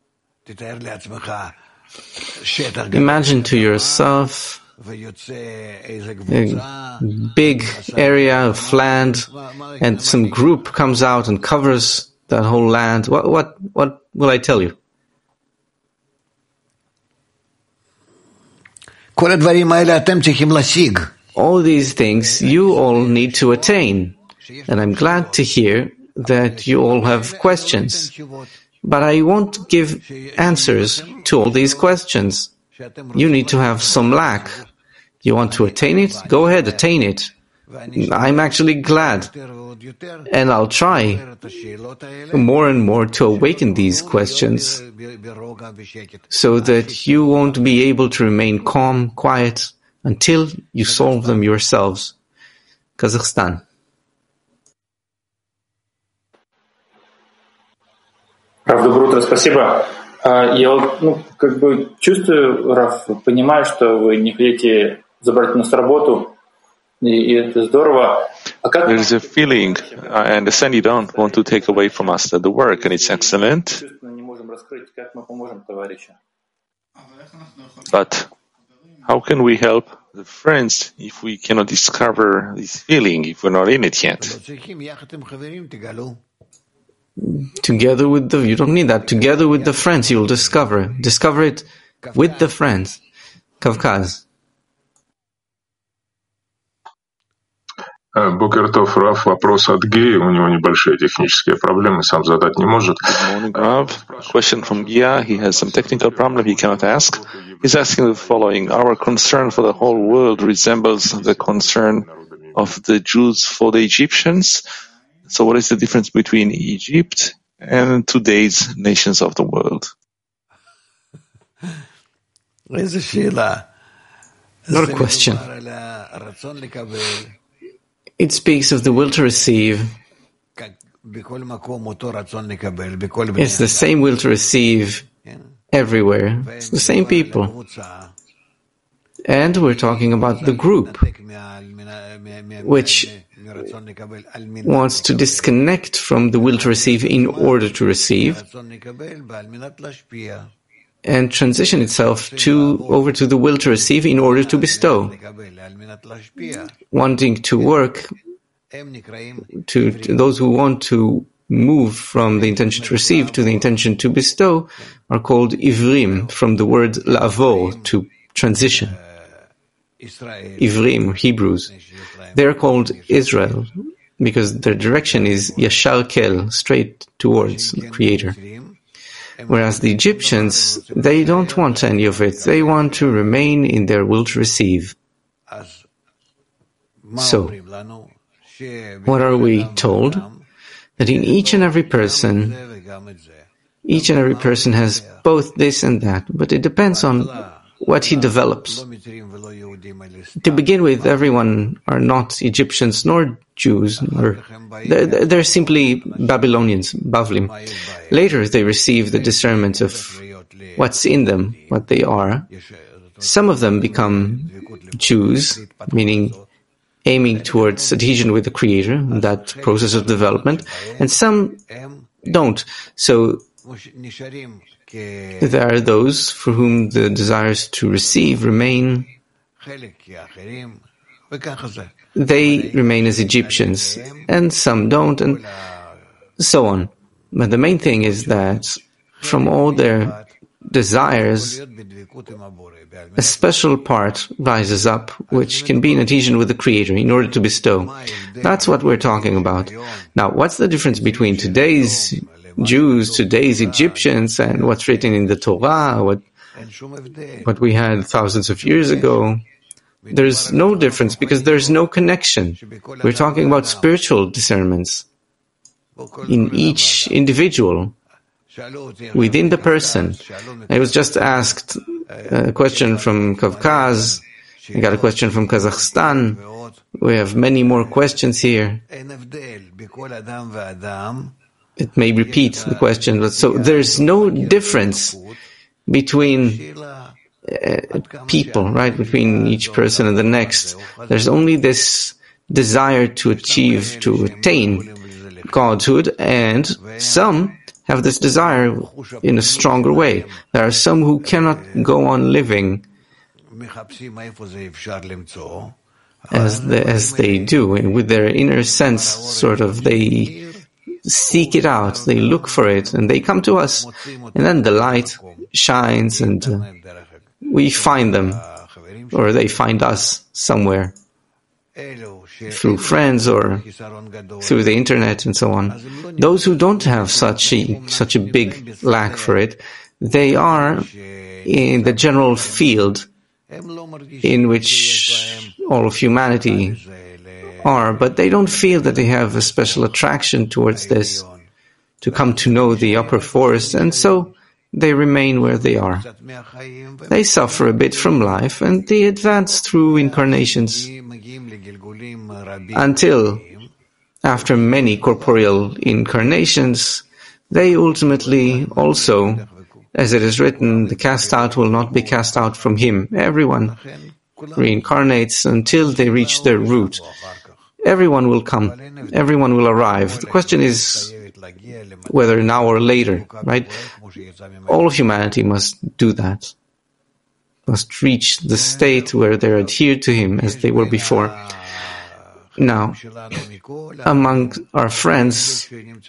Imagine to yourself a big area of land, and some group comes out and covers that whole land. What, what, what will I tell you? All these things you all need to attain, and I'm glad to hear that you all have questions. But I won't give answers to all these questions. You need to have some lack. You want to attain it? Go ahead, attain it. I'm actually glad. And I'll try more and more to awaken these questions so that you won't be able to remain calm, quiet, until you solve them yourselves. Kazakhstan. Раф, доброе утро, спасибо. Я вот, ну, как бы чувствую, Раф, понимаю, что вы не хотите забрать у нас работу, и это здорово. There is a feeling, I understand you don't want to take away from us the work, and it's excellent. But how can we help the friends if we cannot discover this feeling, if we're not in it yet? Together with the, you don't need that. Together with the friends, you'll discover. Discover it with the friends. Kavkaz. Бокертов, Раф, вопрос от Геи, у него небольшие технические проблемы, сам задать не может. Good morning, Rav. Question from Gia. He has some technical problem he cannot ask. He's asking the following. Our concern for the whole world resembles the concern of the Jews for the Egyptians. So what is the difference between Egypt and today's nations of the world? What a question. It speaks of the will to receive. It's the same will to receive everywhere. It's the same people. And we're talking about the group, which wants to disconnect from the will to receive in order to receive, and transition itself to over to the will to receive in order to bestow. Wanting to work, to, to those who want to move from the intention to receive to the intention to bestow are called ivrim, from the word la'avor, to transition. Ivrim, Hebrews. They are called Israel because their direction is yashar kel, straight towards the Creator. Whereas the Egyptians, they don't want any of it. They want to remain in their will to receive. So, what are we told? That in each and every person, each and every person has both this and that, but it depends on what he develops. To begin with, everyone are not Egyptians nor Jews, or they're, they're simply Babylonians, Bavlim. Later, they receive the discernment of what's in them, what they are. Some of them become Jews, meaning aiming towards adhesion with the Creator, that process of development, and some don't. So there are those for whom the desires to receive remain. They remain as Egyptians, and some don't, and so on. But the main thing is that from all their desires, a special part rises up, which can be in adhesion with the Creator in order to bestow. That's what we're talking about. Now, what's the difference between today's Jews, today's Egyptians, and what's written in the Torah, what, what we had thousands of years ago? There's no difference because there's no connection. We're talking about spiritual discernments in each individual, within the person. I was just asked a question from Kavkaz. I got a question from Kazakhstan. We have many more questions here. It may repeat the question, but so there's no difference between uh, people, right? Between each person and the next. There's only this desire to achieve, to attain Godhood, and some have this desire in a stronger way. There are some who cannot go on living as they, as they do, and with their inner sense, sort of, they seek it out, they look for it, and they come to us, and then the light shines, and uh, we find them, or they find us somewhere, through friends or through the internet and so on. Those who don't have such a, such a big lack for it, they are in the general field in which all of humanity are, but they don't feel that they have a special attraction towards this, to come to know the upper force, and so they remain where they are. They suffer a bit from life, and they advance through incarnations until, after many corporeal incarnations, they ultimately also, as it is written, the cast out will not be cast out from him. Everyone reincarnates until they reach their root. Everyone will come. Everyone will arrive. The question is whether now or later, right? All of humanity must do that, must reach the state where they're adhered to him as they were before. Now, among our friends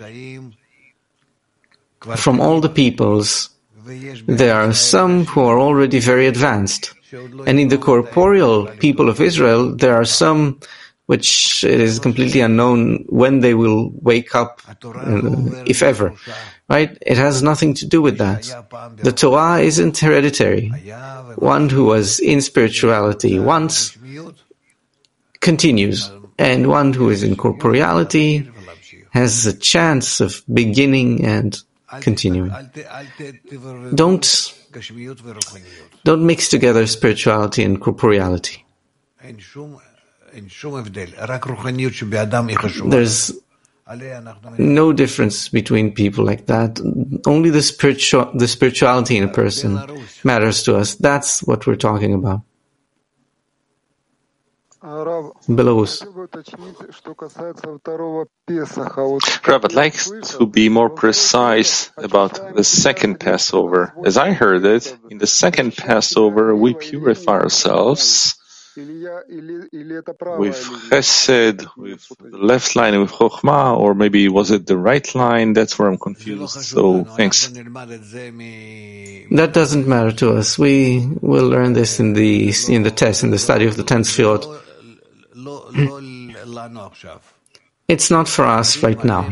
from all the peoples, there are some who are already very advanced. And in the corporeal people of Israel, there are some which it is completely unknown when they will wake up, uh, if ever. Right? It has nothing to do with that. The Torah isn't hereditary. One who was in spirituality once continues, and one who is in corporeality has a chance of beginning and continuing. Don't, don't mix together spirituality and corporeality. There's no difference between people like that. Only the spiritual, the spirituality in a person matters to us. That's what we're talking about. Belarus. Rav, I'd like to be more precise about the second Passover. As I heard it, in the second Passover, we purify ourselves with chesed, with the left line, with chokhmah, or maybe was it the right line? That's where I'm confused. So, thanks. That doesn't matter to us. We will learn this in the in the test, in the study of the ten Sefirot. It's not for us right now.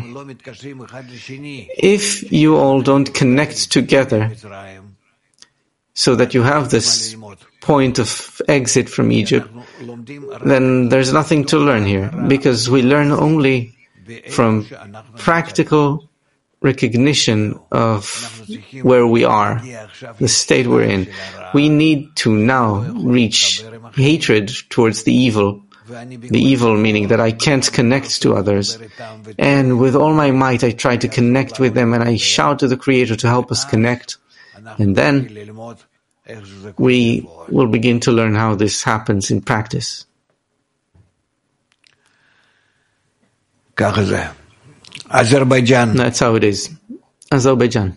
If you all don't connect together so that you have this point of exit from Egypt, then there's nothing to learn here, because we learn only from practical recognition of where we are, the state we're in. We need to now reach hatred towards the evil. The evil meaning that I can't connect to others. And with all my might I try to connect with them, and I shout to the Creator to help us connect. And then we will begin to learn how this happens in practice. Azerbaijan. That's how it is. Azerbaijan.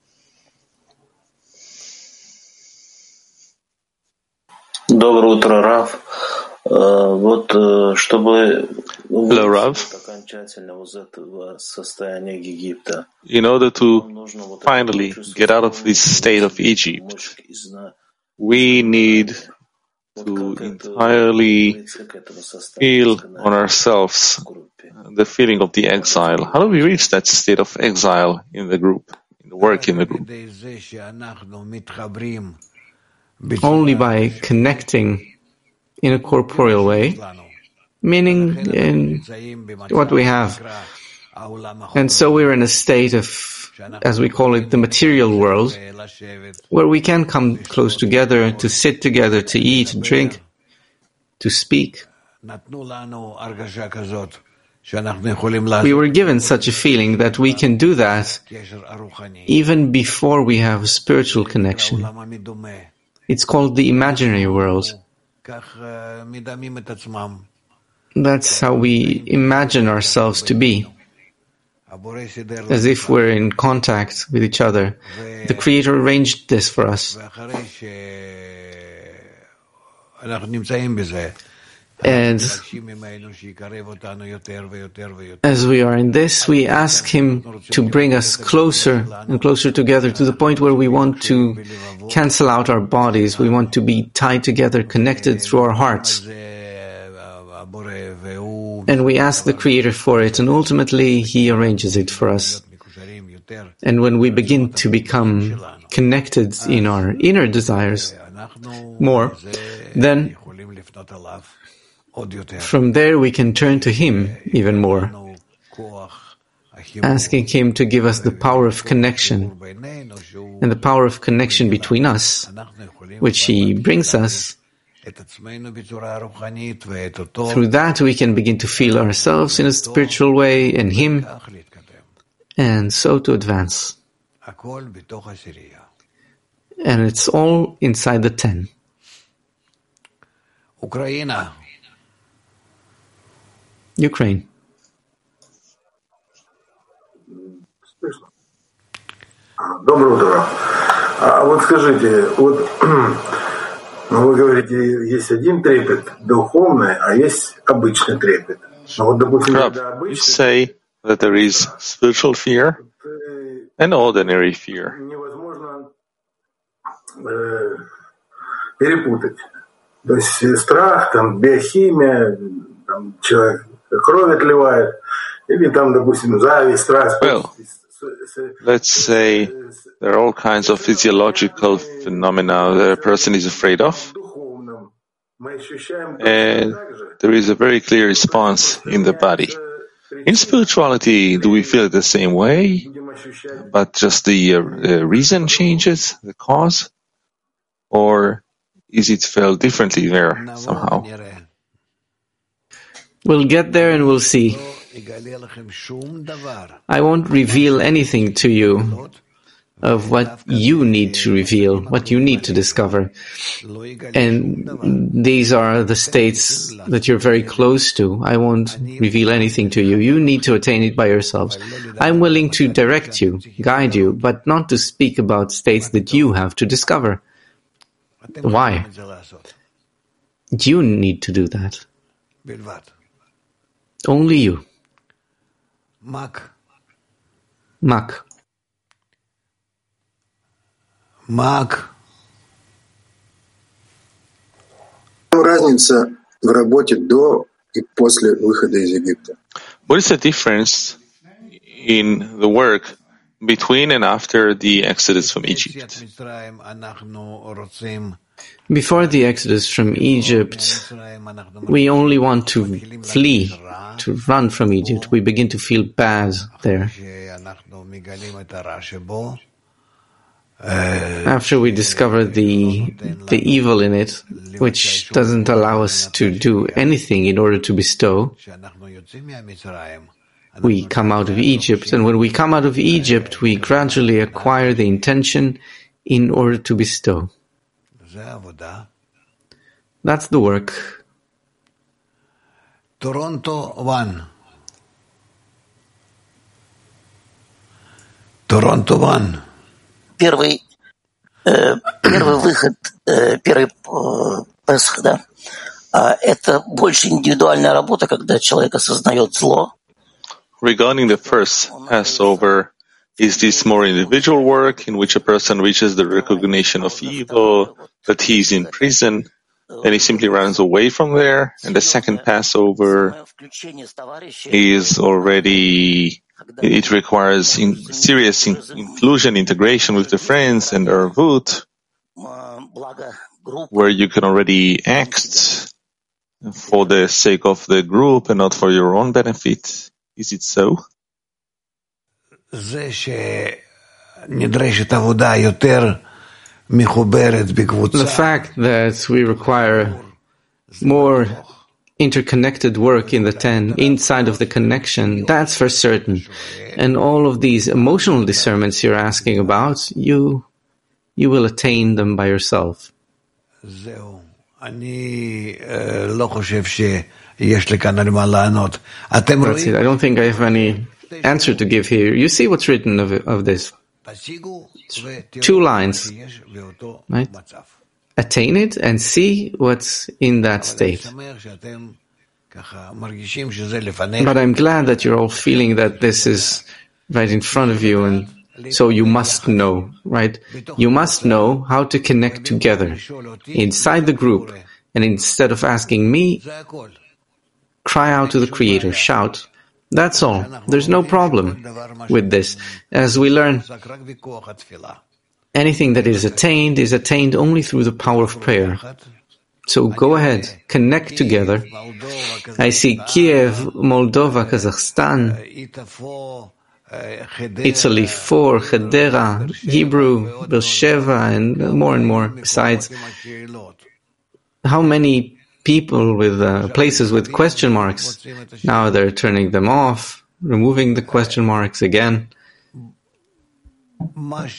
Доброе утро, Рав. Вот чтобы Hello, Rav. In order to finally get out of this state of Egypt, we need to entirely feel on ourselves the feeling of the exile. How do we reach that state of exile in the group, in the work in the group? Only by connecting in a corporeal way, meaning in what we have. And so we're in a state of, as we call it, the material world, where we can come close together, to sit together, to eat, to drink, to speak. We were given such a feeling that we can do that even before we have a spiritual connection. It's called the imaginary world. That's how we imagine ourselves to be, as if we're in contact with each other. The Creator arranged this for us. And as we are in this, we ask Him to bring us closer and closer together, to the point where we want to cancel out our bodies. We want to be tied together, connected through our hearts. And we ask the Creator for it, and ultimately He arranges it for us. And when we begin to become connected in our inner desires more, then from there we can turn to Him even more, asking Him to give us the power of connection, and the power of connection between us, which He brings us. Through that we can begin to feel ourselves in a spiritual way, and Him, and so to advance. And it's all inside the ten. Ukraine. Доброе утро. А вот скажите, вот ну, вы говорите, есть один трепет духовный, а есть обычный трепет. Но вот, допустим, когда обычный... You say that there is spiritual fear and ordinary fear. Невозможно э, перепутать. То есть страх, там, биохимия, там, человек кровь отливает, или там, допустим, зависть, страсть. Well, let's say there are all kinds of physiological phenomena that a person is afraid of, and there is a very clear response in the body. In spirituality, do we feel it the same way, but just the uh, uh, reason changes, the cause? Or is it felt differently there somehow? We'll get there and we'll see. I won't reveal anything to you of what you need to reveal, what you need to discover. And these are the states that you're very close to. I won't reveal anything to you. You need to attain it by yourselves. I'm willing to direct you, guide you, but not to speak about states that you have to discover. Why? You need to do that. Only you. Mak. Mak. Mak. Разница в работе до и после выхода из Египта? What is the difference in the work between and after the exodus from Egypt? Before the exodus from Egypt, we only want to flee, to run from Egypt. We begin to feel bad there. After we discover the the evil in it, which doesn't allow us to do anything in order to bestow, we come out of Egypt. And when we come out of Egypt, we gradually acquire the intention in order to bestow. That's the work. Toronto one. Toronto one. Первый, э, первый выход, э, первый э, Песах, да, а это больше индивидуальная работа, когда человек осознает зло. Regarding the first Passover, is this more individual work in which a person reaches the recognition of evil, that he is in prison, and he simply runs away from there? And the second Passover is already, it requires in, serious in, inclusion, integration with the friends and Arvut, where you can already act for the sake of the group and not for your own benefit. Is it so? The fact that we require more interconnected work in the ten, inside of the connection, that's for certain. And all of these emotional discernments you're asking about, you you will attain them by yourself. That's it. I don't think I have any answer to give here. You see what's written of, of this. Two lines, right? Attain it and see what's in that state. But I'm glad that you're all feeling that this is right in front of you, and so you must know, right? You must know how to connect together inside the group, and instead of asking me, cry out to the Creator, shout. That's all. There's no problem with this. As we learn, anything that is attained is attained only through the power of prayer. So go ahead, connect together. I see Kiev, Moldova, Kazakhstan, Italy four, Hedera, Hebrew, Beersheba, and more and more besides. How many people with uh, places with question marks? Now they're turning them off, removing the question marks again. What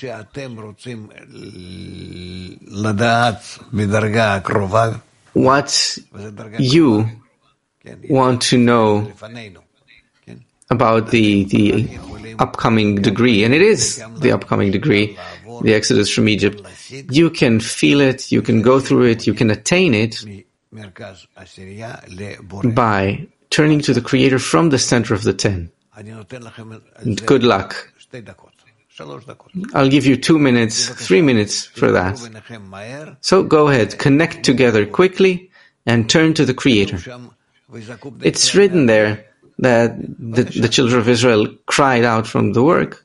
you want to know about the the upcoming degree, and it is the upcoming degree, the Exodus from Egypt, you can feel it, you can go through it, you can attain it by turning to the Creator from the center of the ten. Good luck. I'll give you two minutes, three minutes for that. So go ahead, connect together quickly and turn to the Creator. It's written there that the, the children of Israel cried out from the work.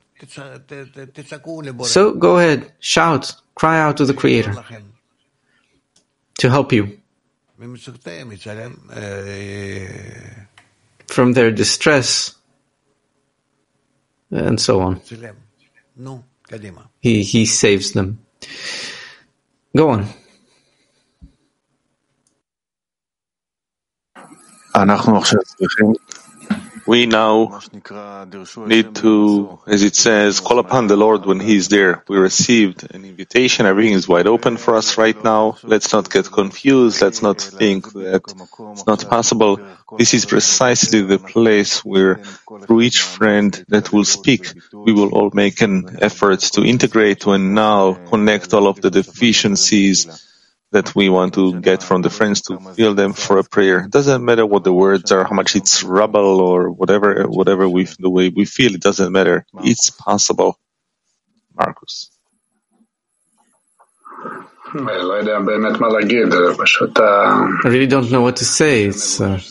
So go ahead, shout, cry out to the Creator to help you. From their distress, and so on. He, he saves them. Go on. We now need to, as it says, call upon the Lord when He is there. We received an invitation. Everything is wide open for us right now. Let's not get confused. Let's not think that it's not possible. This is precisely the place where, through each friend that will speak, we will all make an effort to integrate and now connect all of the deficiencies that we want to get from the friends to fill them for a prayer. It doesn't matter what the words are, how much it's rubble or whatever, whatever we, the way we feel, it doesn't matter. It's possible. Marcus. I really don't know what to say. It's, uh,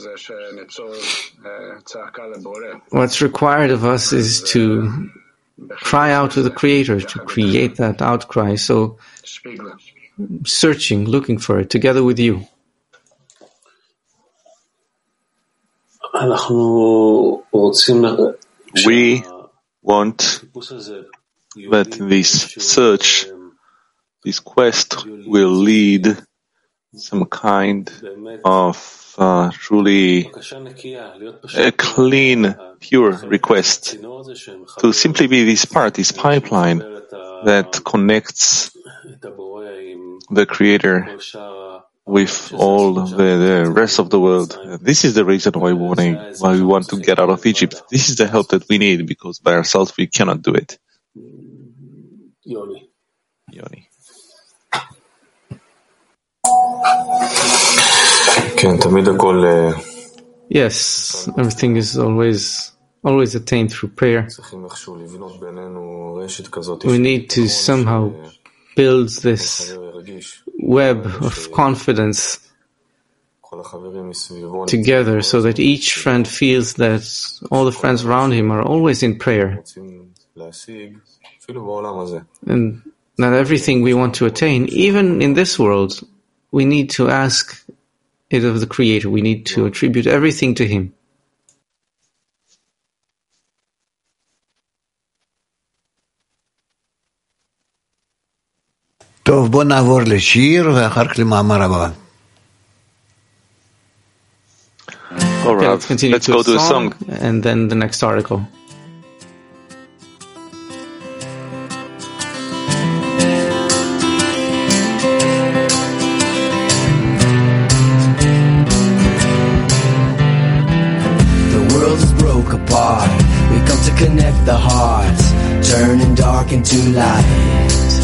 what's required of us is to cry out to the Creator, to create that outcry. So, searching, looking for it, together with you. We want that this search, this quest will lead some kind of uh, truly a clean, pure request to simply be this part, this pipeline that connects the Creator with all the, the rest of the world. This is the reason why we, want to, why we want to get out of Egypt. This is the help that we need, because by ourselves we cannot do it. Yoni. Yoni. Yes, everything is always always attained through prayer. We need to somehow build this web of confidence together so that each friend feels that all the friends around him are always in prayer. And that everything we want to attain, even in this world, we need to ask it of the Creator. We need to attribute everything to Him. טוב, בוא נעבור לשיר ואחר כך למאמר הבא. All right, let's, continue let's to go to a song, song and then the next article. The world is broke apart. We come to connect the hearts, turning dark into light.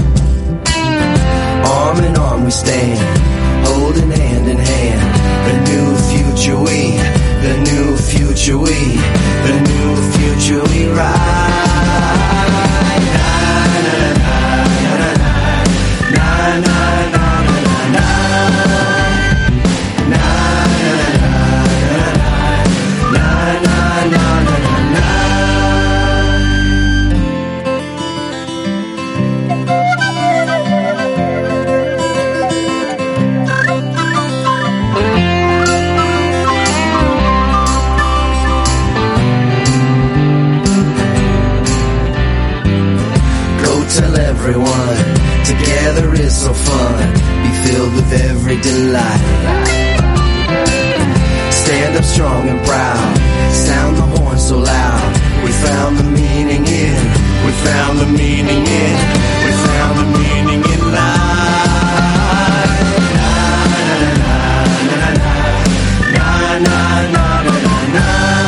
Arm in arm we stand, holding hand in hand. The new future we, the new future we, the new future we ride. Na na na na na na na na na na na na na na. Tell everyone, together is so fun. Be filled with every delight. Stand up strong and proud. Sound the horn so loud. We found the meaning in. We found the meaning in. We found the meaning in life. Na na na na na na na na.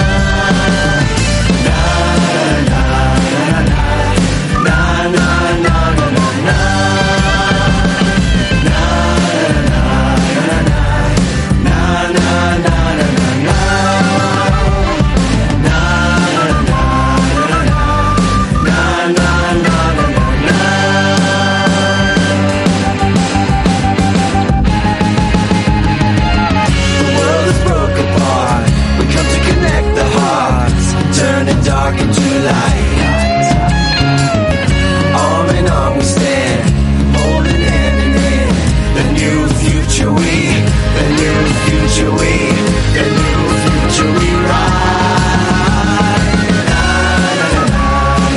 Dark into light. Arm in arm we stand, holding hand in hand. The new future we, the new future we, the new future we ride. Na na na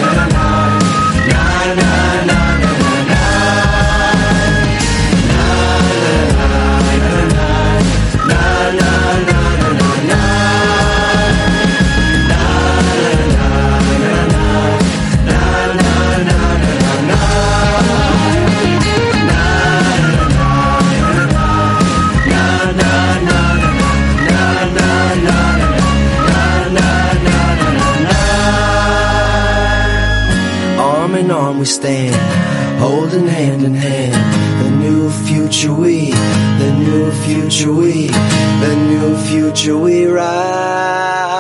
arm in arm we stand, holding hand in hand. The new future we, the new future we, the new future we ride.